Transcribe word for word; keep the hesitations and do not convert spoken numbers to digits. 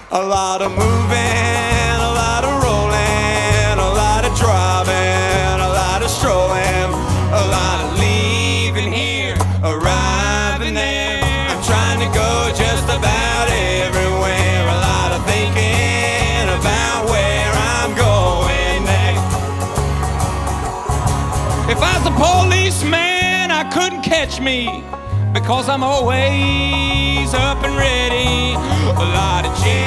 A lot of moving, a lot of rolling, a lot of driving, a lot of strolling, a lot of leaving here, arriving there. I'm trying to go just about everywhere. A lot of thinking about where I'm going next. If I was a policeman, I couldn't catch me, because I'm always up and ready. A lot of change.